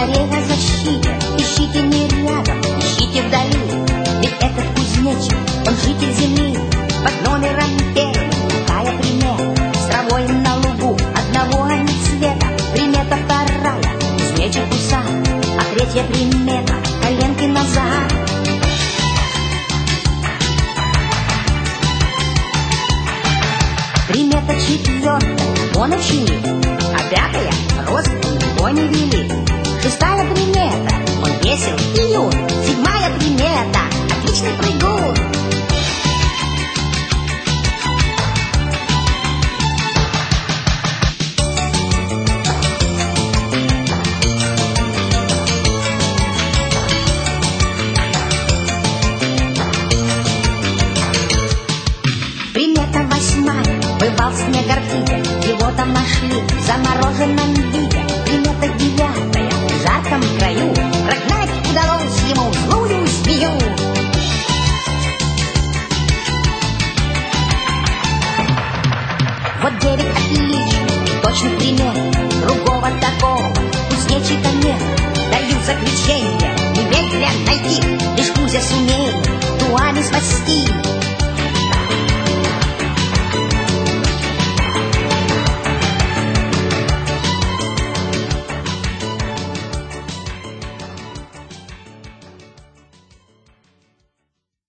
скорее о защите. Ищите не рядом, ищите вдали. Ведь этот кузнечик, он житель земли. Под номером 1 такая примета. С травой на лугу одного они цвета. Примета 2, кузнечик усат. А 3 примета, коленки назад. Примета 4, он учили. А 5, рост его не вели. 6 примета, он весел и юн. 7 примета, отличный прыгун. Примета 8, бывал в Снегорфите. Его там нашли в замороженном виде. Примета 9, в жарком краю. Прогнать удалось ему злую змею. Вот 9 отличных, точных примет. Другого такого кузнечика нет. Даю заключение, немедленно найти. Лишь Кузя сумеет туами спасти.